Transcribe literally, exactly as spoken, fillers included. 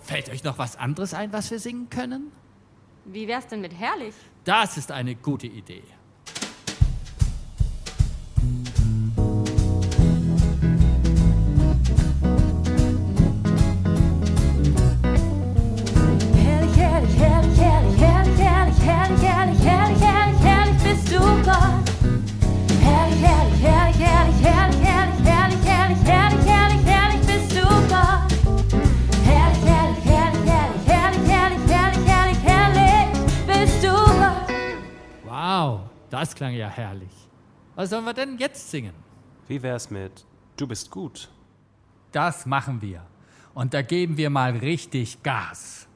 Fällt euch noch was anderes ein, was wir singen können? Wie wär's denn mit herrlich? Das ist eine gute Idee. Herrlich, herrlich, herrlich, herrlich, herrlich, herrlich, herrlich, herrlich, herrlich, herrlich, herrlich bist du Gott. Herrlich, herrlich, herrlich, herrlich, herrlich, herrlich, herrlich, herrlich, herrlich, herrlich, herrlich bist du Gott. Herrlich, herrlich, herrlich, herrlich, herrlich, herrlich, herrlich, herrlich, herrlich bist du Gott. Wow, das klang ja herrlich. Was sollen wir denn jetzt singen? Wie wär's mit Du bist gut? Das machen wir. Und da geben wir mal richtig Gas.